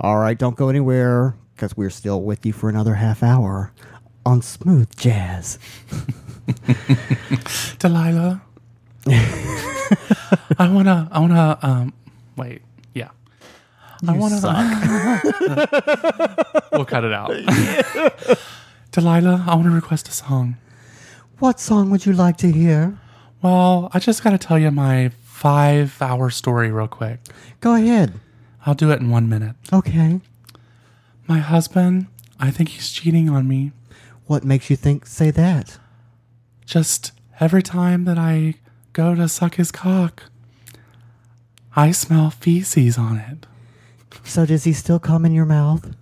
All right, don't go anywhere because we're still with you for another half hour on Smooth Jazz. Delilah. I wanna, wait, yeah. You suck. We'll cut it out. Delilah, I want to request a song. What song would you like to hear? Well, I just got to tell you my 5-hour story real quick. Go ahead. I'll do it in 1 minute. Okay. My husband, I think he's cheating on me. What makes you say that? Just every time that I go to suck his cock, I smell feces on it. So does he still come in your mouth?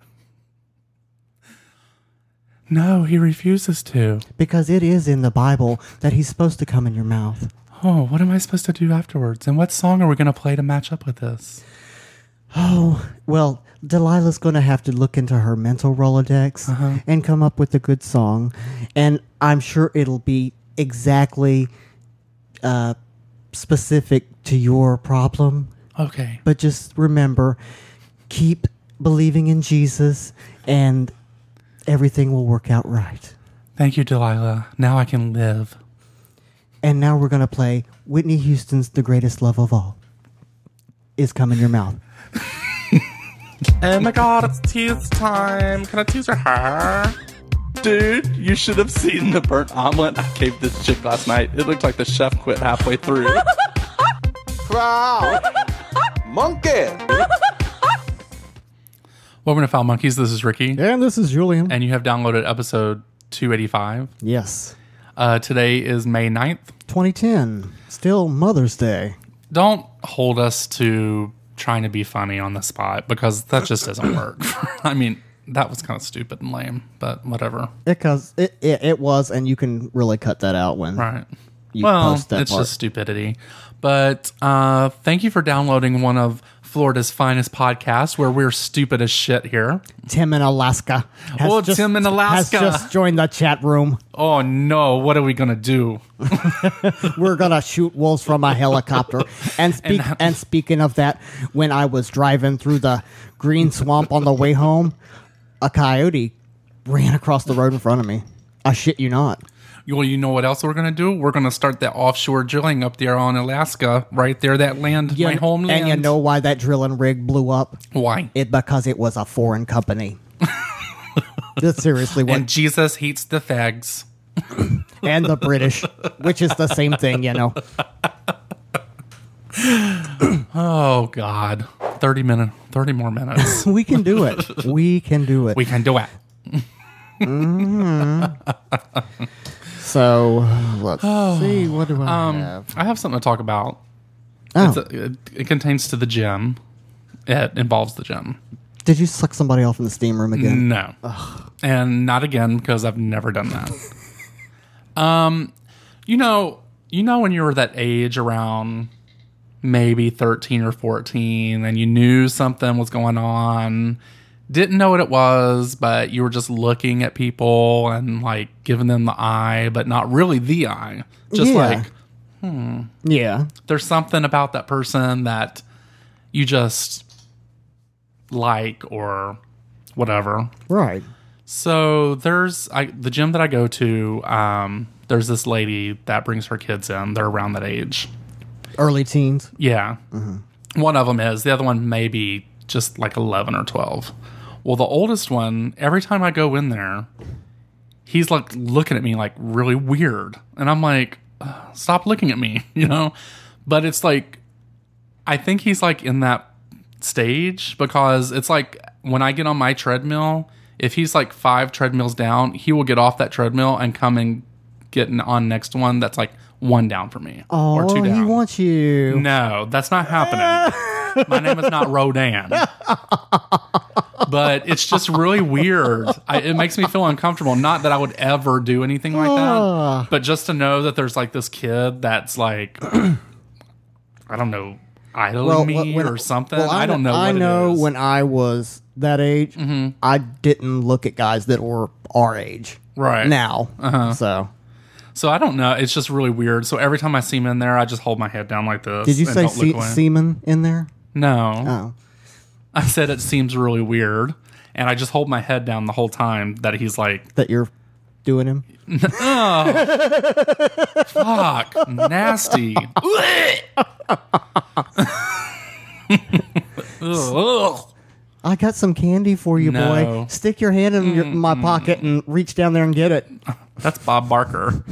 No, he refuses to. Because it is in the Bible that he's supposed to come in your mouth. Oh, what am I supposed to do afterwards? And what song are we going to play to match up with this? Oh, well, Delilah's going to have to look into her mental Rolodex and come up with a good song. And I'm sure it'll be exactly specific to your problem. Okay. But just remember, keep believing in Jesus and everything will work out right. Thank you, Delilah. Now I can live. And now we're going to play Whitney Houston's The Greatest Love of All. Is Come in Your Mouth. Oh my god, it's tease time. Can I tease her hair? Dude, you should have seen the burnt omelet I gave this chick last night. It looked like the chef quit halfway through. Crowd. Monkey. Welcome to Foul Monkeys. This is Ricky. And this is Julian. And you have downloaded episode 285. Yes. Today is May 9th. 2010. Still Mother's Day. Don't hold us to trying to be funny on the spot because that just doesn't work. I mean, that was kind of stupid and lame, but whatever. Because it was, and you can really cut that out when you post that it's part. just stupidity. But thank you for downloading one of Florida's finest podcasts where we're stupid as shit here. Tim in Alaska. Tim in Alaska. Has just joined the chat room. Oh, no. What are we going to do? We're going to shoot wolves from a helicopter. And speaking of that, when I was driving through the green swamp on the way home, a coyote ran across the road in front of me. I shit you not. Well, you know what else we're going to do? We're going to start that offshore drilling up there on Alaska, right there, that land, my homeland. And you know why that drilling rig blew up? Why? Because it was a foreign company. That's seriously what. And Jesus hates the fags. And the British, which is the same thing, you know. Oh, God. 30 more minutes. We can do it. We can do it. We can do it. So, let's see. What do I have? I have something to talk about. Oh. It contains to the gym. It involves the gym. Did you suck somebody off in the steam room again? No. And not again, because I've never done that. You know when you were that age around maybe 13 or 14 and you knew something was going on, didn't know what it was, but you were just looking at people and like giving them the eye, but not really the eye. Just Yeah. there's something about that person that you just like or whatever. Right. So there's the gym that I go to. There's this lady that brings her kids in. They're around that age. Early teens. Yeah. One of them is. The other one may be just like 11 or 12. Well, the oldest one, every time I go in there, he's like looking at me like really weird. And I'm like, stop looking at me, you know? But it's like, I think he's like in that stage because it's like when I get on my treadmill, if he's like 5 treadmills down, he will get off that treadmill and come and get on next one that's like 1 down for me or 2 down. He wants you. No, that's not happening. My name is not Rodan. But it's just really weird. It makes me feel uncomfortable. Not that I would ever do anything like that, but just to know that there's like this kid that's like, I don't know, idling me or something. Well, I don't know what I know it is. when I was that age, I didn't look at guys that were our age. Right. Now. So I don't know. It's just really weird. So every time I see him in there, I just hold my head down like this. Did you and say don't look away. semen in there? No. Oh. I said it seems really weird, and I just hold my head down the whole time that he's like, That you're doing him? fuck, nasty. Ugh. I got some candy for you, No. boy. Stick your hand in my pocket and reach down there and get it. That's Bob Barker.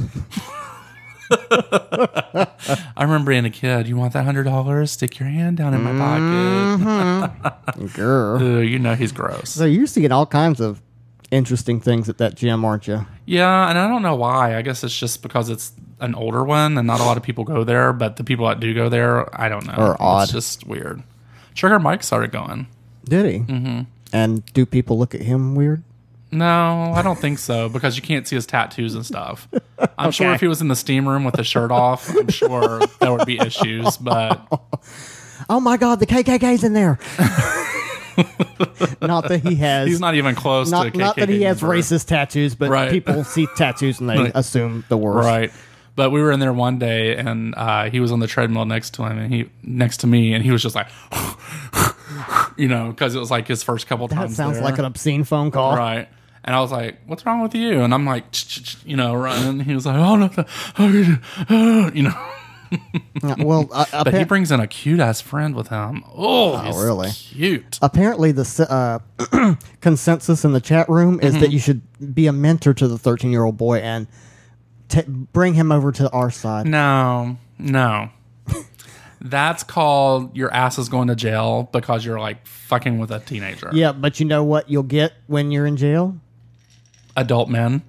I remember being a kid. You want that $100? Stick your hand down in my pocket. Grr. Ugh, you know he's gross. So you're seeing all kinds of interesting things at that gym, aren't you? Yeah, and I don't know why. I guess it's just because it's an older one and not a lot of people go there. But the people that do go there, I don't know. Are odd. It's just weird. Sugar Mike started going. Did he? Mm-hmm. And do people look at him weird? No, I don't think so because you can't see his tattoos and stuff. I'm sure if he was in the steam room with his shirt off, I'm sure there would be issues. But Oh my God, the KKK's in there. Not that he has. he's not even close to a KKK Not that he has member. racist tattoos, but Right. people see tattoos and they assume the worst. Right. But we were in there one day, and he was on the treadmill next to him, and next to me, and he was just like, because it was like his first couple That times. sounds there. like an obscene phone call. Right. And I was like, "What's wrong with you?" And I'm like, running. He was like, "Oh no, Well, But he brings in a cute ass friend with him. Oh, he's really? cute. apparently the consensus in the chat room is Mm-hmm. that you should be a mentor to the 13-year-old boy and bring him over to our side. No. That's called your ass is going to jail because you're like fucking with a teenager. Yeah, but you know what you'll get when you're in jail? Adult men.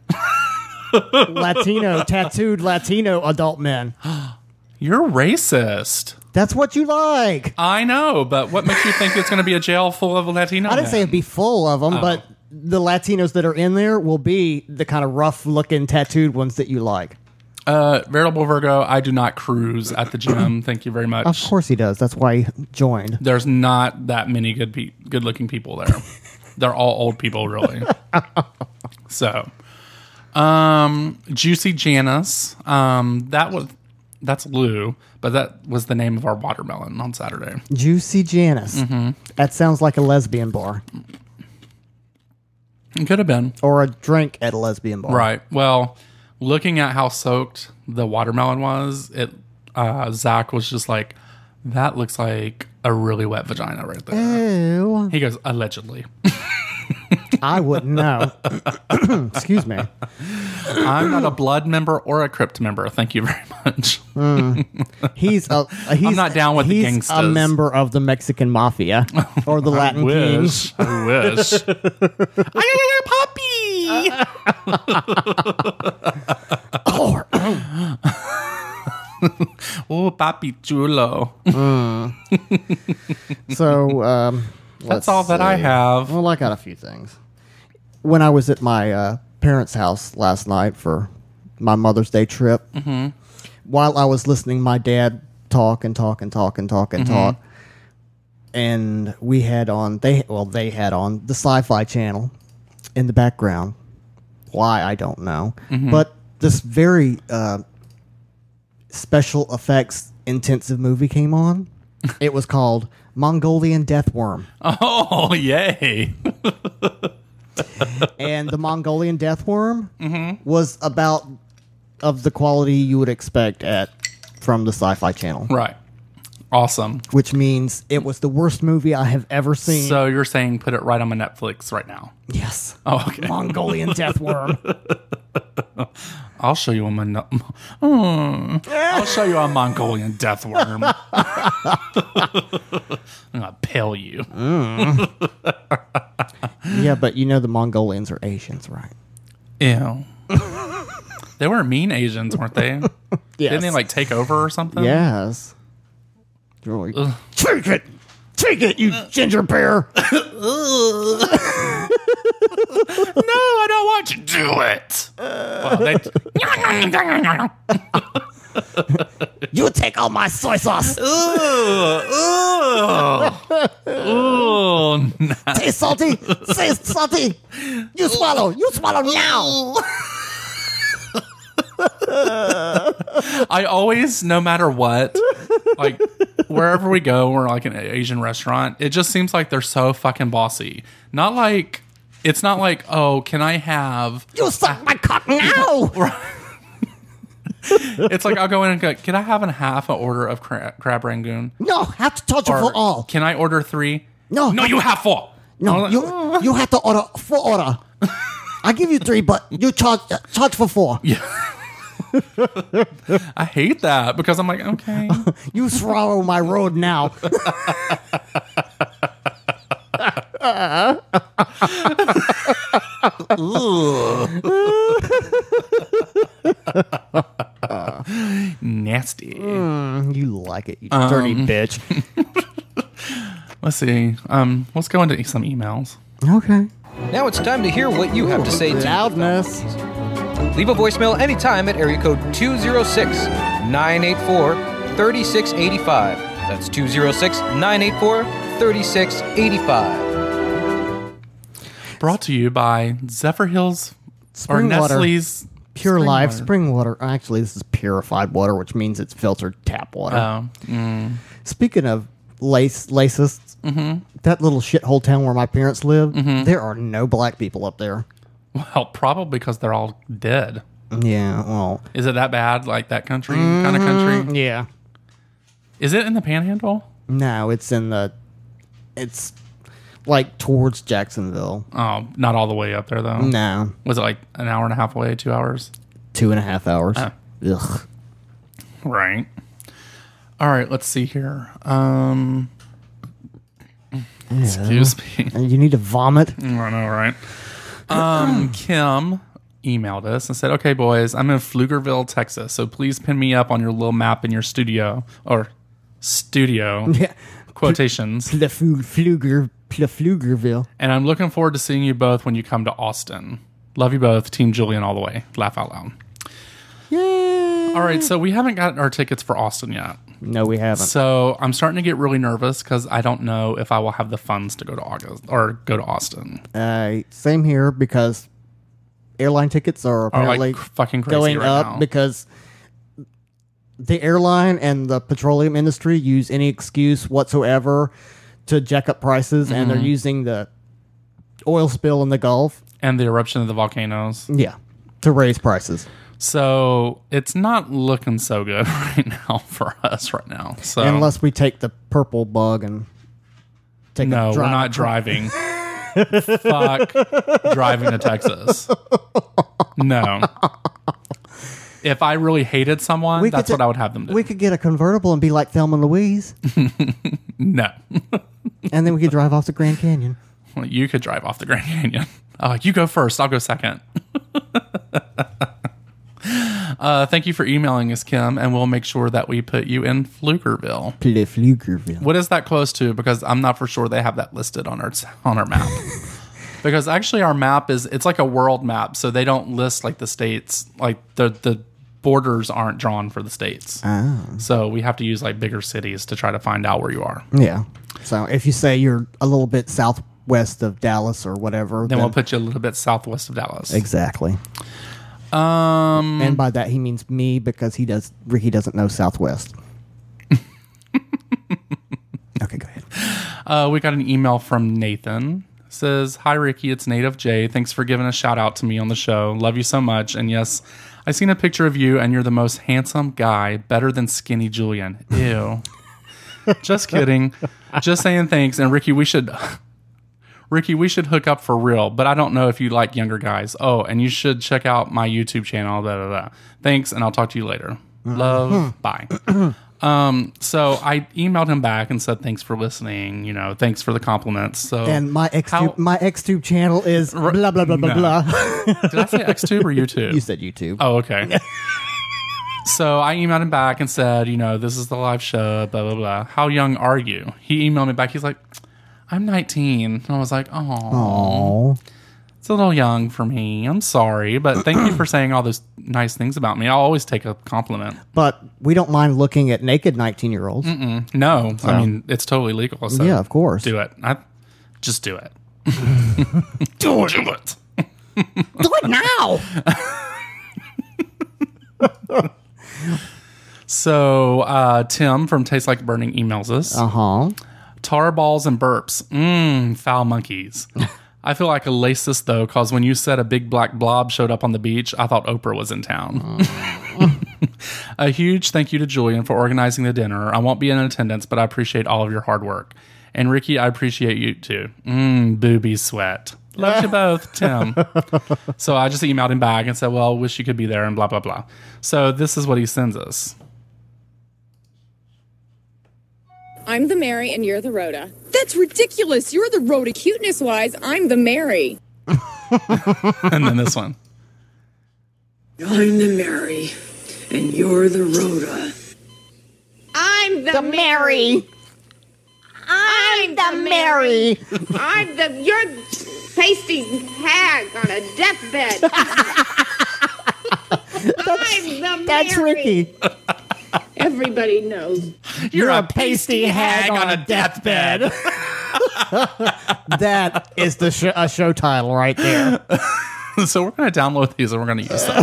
Tattooed Latino adult men. You're racist. That's what you like. I know, but what makes you think it's going to be a jail full of Latino I didn't say men? it'd be full of them, but the Latinos that are in there will be the kind of rough-looking tattooed ones that you like. Veritable Virgo, I do not cruise at the gym. Thank you very much. Of course he does. That's why he joined. There's not that many good-looking people there. They're all old people, really. So, Juicy Janice. That's Lou, but that was the name of our watermelon on Saturday. Juicy Janice. Mm-hmm. That sounds like a lesbian bar. It could have been. Or a drink at a lesbian bar. Right. Well, looking at how soaked the watermelon was, Zach was just like, that looks like a really wet vagina right there. Ew. He goes, allegedly. I wouldn't know. Excuse me. I'm not a blood member or a Crypt member. Thank you very much. He's I'm not down with the he's a gangstas. member of the Mexican mafia or the Latin Kings. I wish. I got a puppy. Oh, papi chulo. So That's all that I have. Well, I got a few things. When I was at my parents' house last night for my Mother's Day trip, while I was listening to my dad talk, and we had on they had on the Sci-Fi Channel in the background. Why, I don't know, but this very special effects intensive movie came on. It was called Mongolian Deathworm. Oh, yay. And the Mongolian Deathworm was about of the quality you would expect from the Sci-Fi Channel. Right. Awesome. Which means it was the worst movie I have ever seen. So you're saying put it right on my Netflix right now? Yes. Oh, okay. Mongolian Deathworm. I'll show you I'll show you a Mongolian death worm. I'm gonna pale you. Yeah, but you know the Mongolians are Asians, right? Ew. They weren't mean Asians, weren't they? Yes. Didn't they like take over or something? Yes. You're like, take it, you ginger bear. No, I don't want you to do it. Well, You take all my soy sauce. Ooh, Taste salty. Say salty. You swallow now. I always, no matter what, like wherever we go, we're like an Asian restaurant. It just seems like they're so fucking bossy. Not like, it's not like, oh, can I have... You suck my cock now! It's like, I'll go in and go, can I have a half an order of crab rangoon? No, have to charge you for all. Can I order 3? No. No, you have 4. No, you have to order full order. I give you 3, but you charge for 4. Yeah. I hate that because I'm like, okay. You swallow my road now. Nasty. You like it, you dirty bitch. Let's see. Let's go into some emails. Okay. Now it's time to hear what you have to say to Loudness. Leave a voicemail anytime at area code 206-984-3685. That's 206-984-3685. Brought to you by Zephyr Hills Spring water. Nestle's Pure spring Life water. spring water. Actually, this is purified water, which means it's filtered tap water. Oh, Speaking of lacists, that little shithole town where my parents live, there are no black people up there. well, probably because they're all dead. Yeah, well, Is it that bad? Like that country kind of country? yeah. Is it in the Panhandle? No, it's like towards Jacksonville. Oh, not all the way up there though. No, Was it like an hour and a half away? 2 hours? 2.5 hours. Oh. Ugh. Right. All right. Let's see here. Excuse me. And you need to vomit. I know, right? Kim emailed us and said, "Okay, boys, I'm in Pflugerville, Texas, so please pin me up on your little map in your studio or studio Yeah. quotations. Pflugerville. And I'm looking forward to seeing you both when you come to Austin. Love you both, Team Julian, all the way. Laugh out loud." Yay. All right, so we haven't got our tickets for Austin yet. No, we haven't. So I'm starting to get really nervous because I don't know if I will have the funds to go to August or go to Austin. Same here because airline tickets are Or apparently like fucking crazy going right up now. because the airline and the petroleum industry use any excuse whatsoever to jack up prices, and they're using the oil spill in the Gulf, And the eruption of the volcanoes. to raise prices. So it's not looking so good right now for us right now. So Unless we take the purple bug and take no, a we're drive. not driving. Fuck driving to Texas. No. If I really hated someone, that's what I would have them do. We could get a convertible and be like Thelma and Louise, No. and then we could drive off the Grand Canyon. Well, you could drive off the Grand Canyon. Oh, you go first. I'll go second. Thank you for emailing us, Kim, and we'll make sure that we put you in Pflugerville. Pflugerville. What is that close to? Because I'm not for sure they have that listed on our map. Because actually our map it's like a world map, so they don't list like the states, like the borders aren't drawn for the states. Oh. So we have to use like bigger cities to try to find out where you are. Yeah. So if you say you're a little bit southwest of Dallas or whatever, Then we'll put you a little bit southwest of Dallas. exactly. And by that he means me because Ricky doesn't know Southwest. Okay, go ahead. We got an email from Nathan. It says, "Hi Ricky, it's Native J. Thanks for giving a shout out to me on the show. Love you so much. And yes, I seen a picture of you and you're the most handsome guy, better than skinny Julian. Ew." Just kidding. Just saying thanks. And Ricky, we should hook up for real, but I don't know if you like younger guys. Oh, and you should check out my YouTube channel. Blah, blah, blah. Thanks, and I'll talk to you later. Love. Bye. So I emailed him back and said, thanks for listening. Thanks for the compliments. So And my XTube channel is blah blah blah blah No. blah. Did I say XTube or YouTube? You said YouTube. Oh, okay. So I emailed him back and said, this is the live show, blah, blah, blah. How young are you? He emailed me back. He's like, I'm 19. And I was like, oh, it's a little young for me. I'm sorry, but thank you for saying all those nice things about me. I'll always take a compliment. But we don't mind looking at naked 19-year-olds. No, I mean, it's totally legal. So Yeah, of course. do it. Just do it. Do it. Do it now. So, Tim from Tastes Like Burning emails us. Tar balls and burps. Foul monkeys. I feel like a racist, though, because when you said a big black blob showed up on the beach, I thought Oprah was in town. A huge thank you to Julian for organizing the dinner. I won't be in attendance, but I appreciate all of your hard work. And Ricky, I appreciate you, too. Booby sweat. Love you both, Tim. So I just emailed him back and said, well, wish you could be there and blah, blah, blah. So this is what he sends us. I'm the Mary and you're the Rhoda. That's ridiculous. You're the Rhoda cuteness-wise. I'm the Mary. And then this one. I'm the Mary and you're the Rhoda. I'm the Mary. I'm the Mary. You're pasty hag on a deathbed. I'm the Mary. That's Ricky. Everybody knows. You're a pasty hag on a deathbed. That is the show title right there. So we're going to download these and we're going to use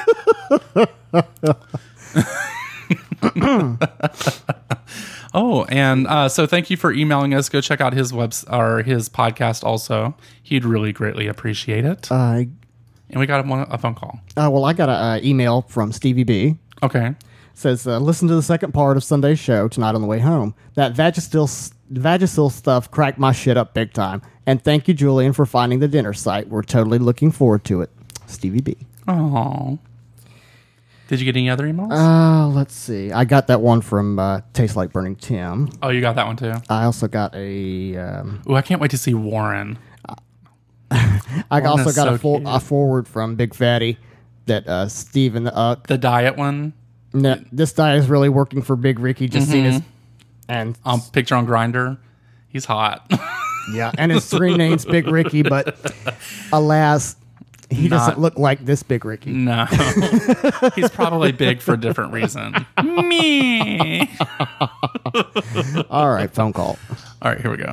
them. Oh, and so thank you for emailing us. Go check out his or his podcast also. He'd really greatly appreciate it. And we got a phone call. Well, I got an email from Stevie B. Okay. Says, listen to the second part of Sunday's show tonight on the way home. That Vagisil stuff cracked my shit up big time. And thank you, Julian, for finding the dinner site. We're totally looking forward to it. Stevie B. Oh. Did you get any other emails? Let's see. I got that one from Tastes Like Burning Tim. Oh, you got that one too? I also got a... Ooh, I can't wait to see Warren. I also got a forward from Big Fatty that Steven the diet one? No, this diet is really working for Big Ricky. Just seen his... And picture on Grindr. He's hot. Yeah, and his screen name's Big Ricky, but alas... He doesn't look like this Big Ricky. No. He's probably big for a different reason. Me. All right, phone call. All right, here we go.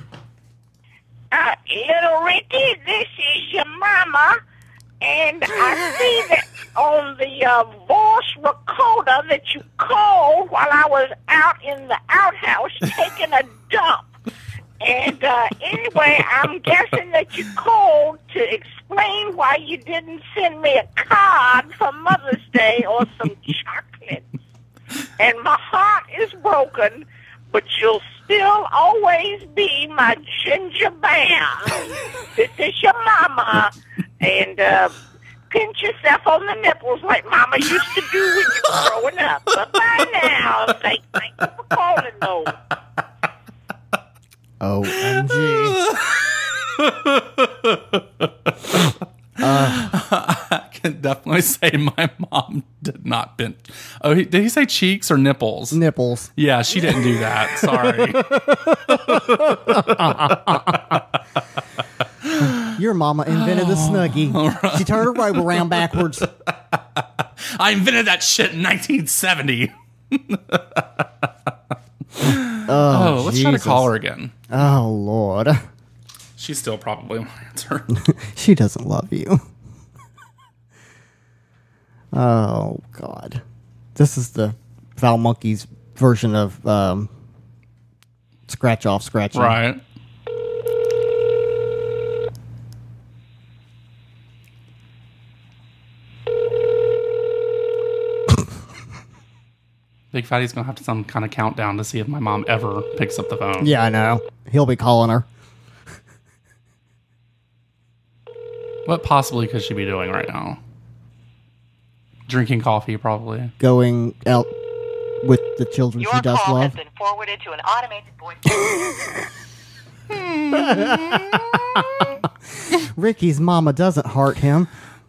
Little Ricky, this is your mama, and I see that on the voice recorder that you called while I was out in the outhouse taking a dump. And anyway, I'm guessing that you called to explain why you didn't send me a card for Mother's Day or some chocolates. And my heart is broken, but you'll still always be my ginger bear. This is your mama, and pinch yourself on the nipples like Mama used to do when you were growing up. Bye-bye now. Thank you for calling, though. OMG. I can definitely say my mom did not pinch. Oh, did he say cheeks or nipples? Nipples. Yeah, she didn't do that. Sorry. Your mama invented the Snuggie. Right. She turned her robe around backwards. I invented that shit in 1970. Let's try to call her again. Oh, Lord. She still probably won't answer. She doesn't love you. Oh, God. This is the Foul Monkeys version of scratch off, scratching. Right. Big Fatty's going to have to some kind of countdown to see if my mom ever picks up the phone. Yeah, I know. He'll be calling her. What possibly could she be doing right now? Drinking coffee, probably. Going out with the children she does love. Your call has been forwarded to an automated voice. Ricky's mama doesn't heart him.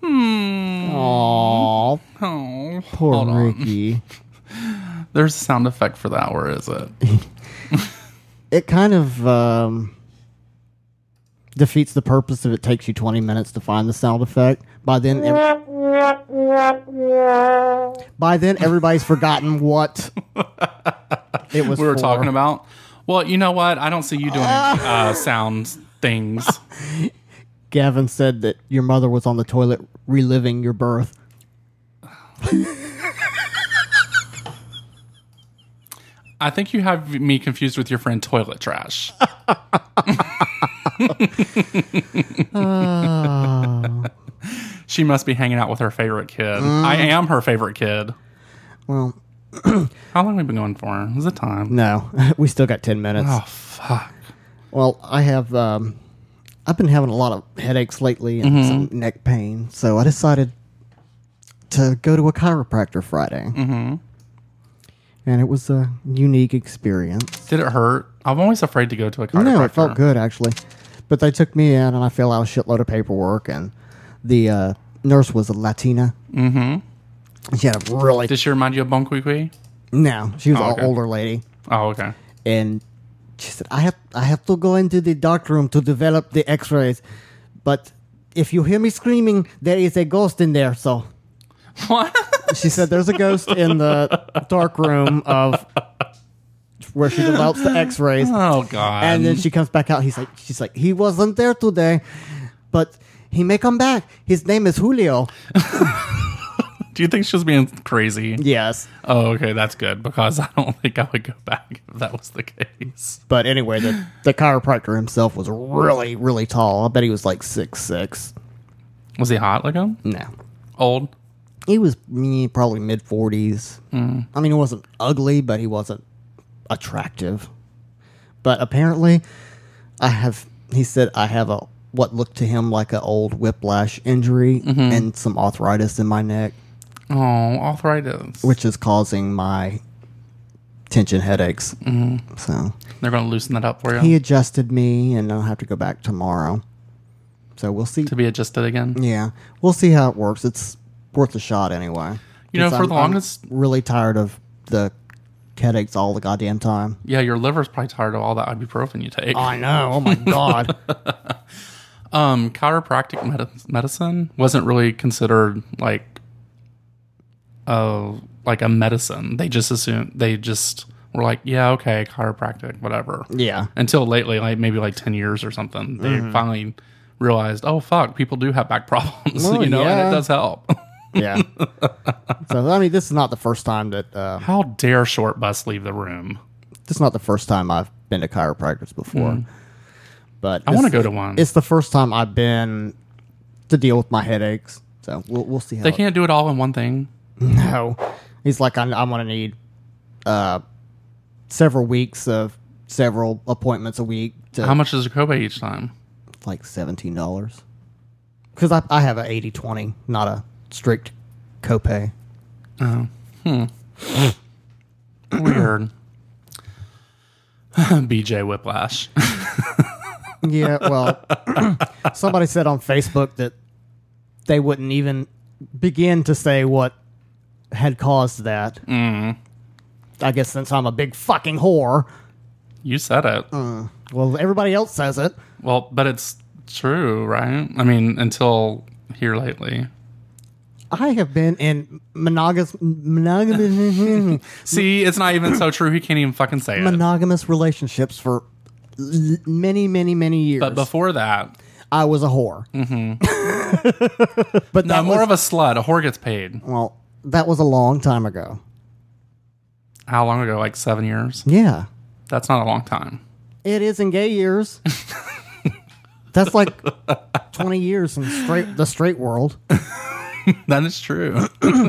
Aww. Oh, poor Ricky. There's a sound effect for that. Where is it? It kind of defeats the purpose if it takes you 20 minutes to find the sound effect. By then, everybody's forgotten what it was. We were for. talking about. Well, you know what? I don't see you doing sounds things. Gavin said that your mother was on the toilet reliving your birth. I think you have me confused with your friend Toilet Trash. She must be hanging out with her favorite kid. I am her favorite kid. Well, how long have we been going for? Is it time? No, we still got 10 minutes. Oh, fuck. Well, I have, I've been having a lot of headaches lately and some neck pain, so I decided to go to a chiropractor Friday. Mm-hmm. And it was a unique experience. Did it hurt? I'm always afraid to go to a chiropractor. No, it felt good, actually. But they took me in, and I filled out a shitload of paperwork, and the nurse was a Latina. Mm-hmm. She had a really... Did she remind you of Bon Qui Qui? No, she was an older lady. Oh, okay. And she said, I have to go into the dark room to develop the x-rays, but if you hear me screaming, there is a ghost in there, so... What? She said there's a ghost in the dark room of where she develops the x-rays. Oh, God. And then she comes back out. She's like, he wasn't there today, but he may come back. His name is Julio. Do you think she was being crazy? Yes. Oh, okay. That's good, because I don't think I would go back if that was the case. But anyway, the chiropractor himself was really, really tall. I bet he was like 6'6". Was he hot like him? No. Old? He was probably mid-40s. I mean, he wasn't ugly, but he wasn't attractive. But apparently, he said I have what looked to him like an old whiplash injury and some arthritis in my neck. Oh, arthritis. Which is causing my tension headaches. So they're going to loosen that up for you? He adjusted me, and I'll have to go back tomorrow. So we'll see. To be adjusted again? Yeah. We'll see how it works. It's worth a shot anyway. You know, for the longest... I'm really tired of the headaches all the goddamn time. Yeah, your liver's probably tired of all that ibuprofen you take. I know. Oh, my God. Chiropractic medicine wasn't really considered like a medicine. They just were like, yeah, okay, chiropractic, whatever. Yeah. Until lately, like maybe like 10 years or something, they finally realized, oh, fuck, people do have back problems, well, and it does help. Yeah. So, I mean, this is not the first time that... How dare Short Bus leave the room? This is not the first time I've been to chiropractors before. But I want to go to one. It's the first time I've been to deal with my headaches. So, we'll see how... They can't do it all in one thing? No. He's like, I'm going to need several weeks of several appointments a week. How much is a copay each time? Like $17. Because I have an 80-20, not a strict copay. Oh. Weird. BJ Whiplash. Yeah, well, somebody said on Facebook that they wouldn't even begin to say what had caused that. I guess since I'm a big fucking whore. You said it. Well, everybody else says it. Well, but it's true, right? I mean, until here lately. I have been in monogamous. See, it's not even so true. He can't even fucking say it. Monogamous relationships for many, many, many years. But before that, I was a whore. But no, more of a slut. A whore gets paid. Well, that was a long time ago. How long ago? Like 7 years? Yeah. That's not a long time. It is in gay years. That's like 20 years in the straight world. That is true.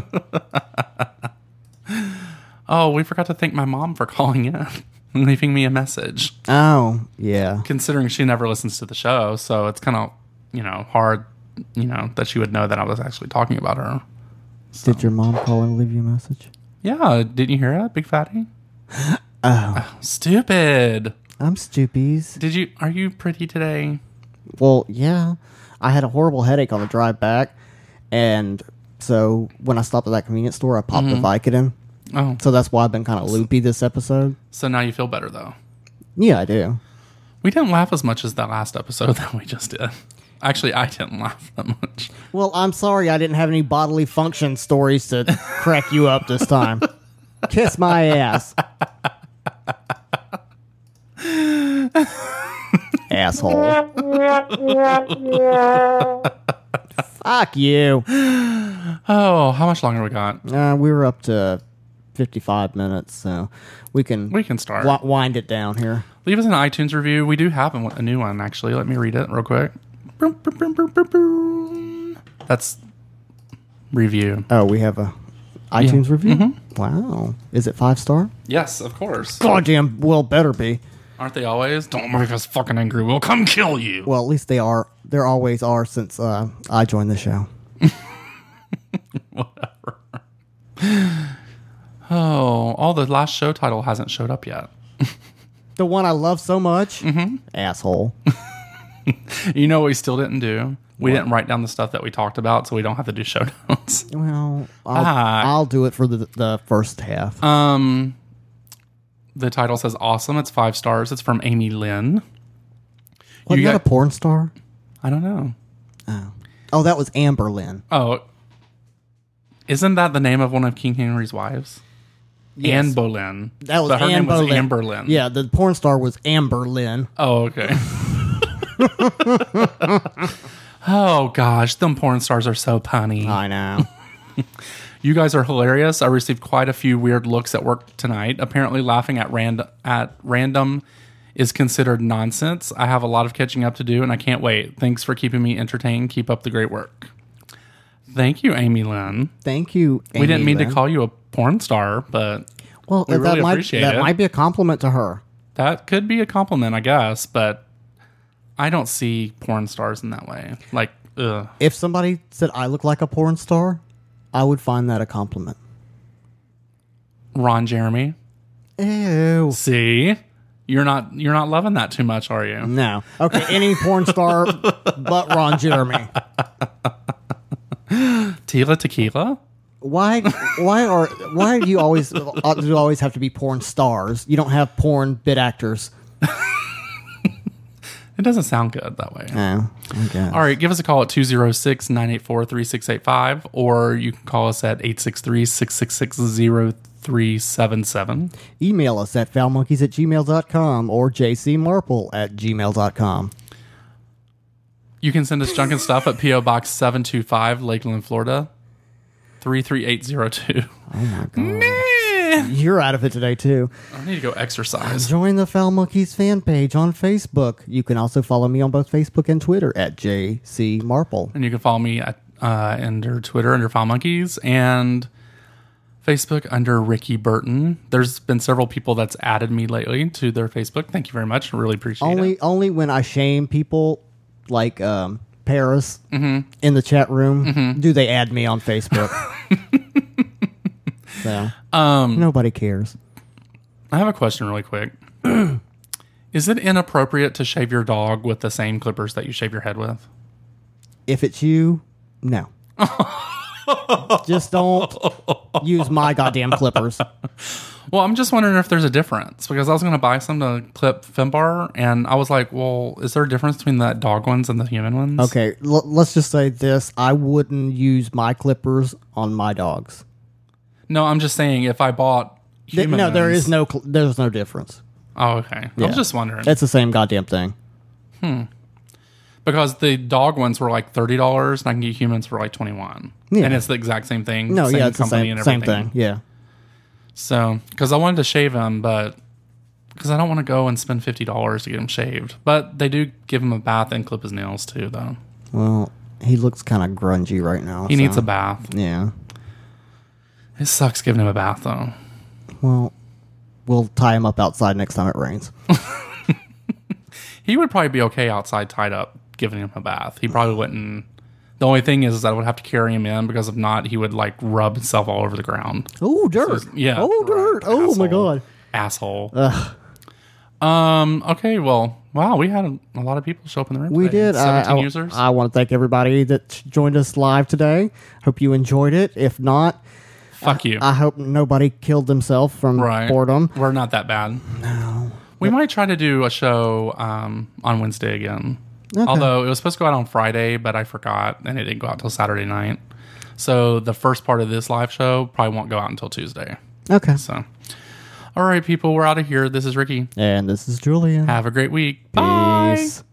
Oh, we forgot to thank my mom for calling in and leaving me a message. Oh, yeah. Considering she never listens to the show, so it's kind of, hard, that she would know that I was actually talking about her. So. Did your mom call and leave you a message? Yeah, didn't you hear that, Big Fatty? Oh. Stupid. I'm stoopies. Are you pretty today? Well, yeah. I had a horrible headache on the drive back, and so when I stopped at that convenience store, I popped the Vicodin. Oh. So that's why I've been kind of loopy this episode. So now you feel better, though? Yeah, I do. We didn't laugh as much as that last episode that we just did. Actually, I didn't laugh that much. Well, I'm sorry I didn't have any bodily function stories to crack you up this time. Kiss my ass. Asshole. Fuck you. Oh, how much longer we got? We were up to 55 minutes, so we can start. Wind it down here. Leave us an iTunes review. We do have a new one, actually. Let me read it real quick. That's review. Oh, we have a iTunes review? Mm-hmm. Wow. Is it 5-star? Yes, of course. Goddamn, well, better be. Aren't they always? Don't make us fucking angry. We'll come kill you. Well, at least they are. They always are since I joined the show. Whatever. Oh, the last show title hasn't showed up yet. The one I love so much? Mm-hmm. Asshole. You know what we still didn't do? We didn't write down the stuff that we talked about, so we don't have to do show notes. Well, I'll do it for the first half. The title says awesome. It's 5 stars. It's from Amy Lynn. Wasn't that a porn star? I don't know. Oh, that was Amber Lynn. Oh, isn't that the name of one of King Henry's wives? Yes. Anne Boleyn. That was but her Anne name was Boleyn. Amber Lynn. Yeah, the porn star was Amber Lynn. Oh, okay. Oh, gosh. Them porn stars are so punny. I know. You guys are hilarious. I received quite a few weird looks at work tonight. Apparently laughing at random is considered nonsense. I have a lot of catching up to do, and I can't wait. Thanks for keeping me entertained. Keep up the great work. Thank you, Amy Lynn. Thank you, Amy We didn't mean Lynn. to call you a porn star, but well, we really appreciate it. That might be a compliment to her. That could be a compliment, I guess, but I don't see porn stars in that way. Like, ugh. If somebody said I look like a porn star, I would find that a compliment. Ron Jeremy. Ew. See? You're not loving that too much, are you? No. Okay, any porn star but Ron Jeremy. Tila Tequila? Why do you always have to be porn stars? You don't have porn bit actors. It doesn't sound good that way. No. Okay. All right, give us a call at 206-984-3685, or you can call us at 863-666-0377. Email us at foulmonkeys@gmail.com or jcmarple@gmail.com. You can send us junk and stuff at P.O. Box 725, Lakeland, Florida, 33802. Oh, my God. You're out of it today, too. I need to go exercise. Join the Foul Monkeys fan page on Facebook. You can also follow me on both Facebook and Twitter at jcmarple. And you can follow me at under Twitter under Foul Monkeys and Facebook under Ricky Burton. There's been several people that's added me lately to their Facebook. Thank you very much. I really appreciate it. Only when I shame people like Paris in the chat room do they add me on Facebook. So, nobody cares. I have a question really quick. Is it inappropriate to shave your dog with the same clippers that you shave your head with? If it's you, no. Just don't use my goddamn clippers. Well, I'm just wondering if there's a difference, because I was going to buy some to clip Finbar, and I was like, well, is there a difference between the dog ones and the human ones? Okay, let's just say this. I wouldn't use my clippers on my dogs. No, I'm just saying if I bought human ones. There's no difference. Oh, okay. Yeah. I was just wondering. It's the same goddamn thing. Because the dog ones were like $30, and I can get humans for like $21. Yeah. And it's the exact same thing. No, same yeah, it's the company same, and same everything. thing. Yeah. So, because I wanted to shave him, but because I don't want to go and spend $50 to get him shaved. But they do give him a bath and clip his nails too, though. Well, he looks kind of grungy right now. He needs a bath. Yeah. It sucks giving him a bath, though. Well, we'll tie him up outside next time it rains. He would probably be okay outside tied up, giving him a bath. He probably wouldn't. The only thing is I would have to carry him in, because if not, he would like rub himself all over the ground. Oh, dirt. So, yeah. Oh, dirt. Oh, my God. Asshole. Ugh. Okay, well, wow, we had a lot of people show up in the room We today. did. 17 users. I want to thank everybody that joined us live today. Hope you enjoyed it. If not, fuck you. I hope nobody killed themselves from boredom. We're not that bad. No. We might try to do a show on Wednesday again. Okay. Although it was supposed to go out on Friday, but I forgot, and it didn't go out till Saturday night. So the first part of this live show probably won't go out until Tuesday. Okay. So, all right, people, we're out of here. This is Ricky. And this is Julian. Have a great week. Peace. Bye.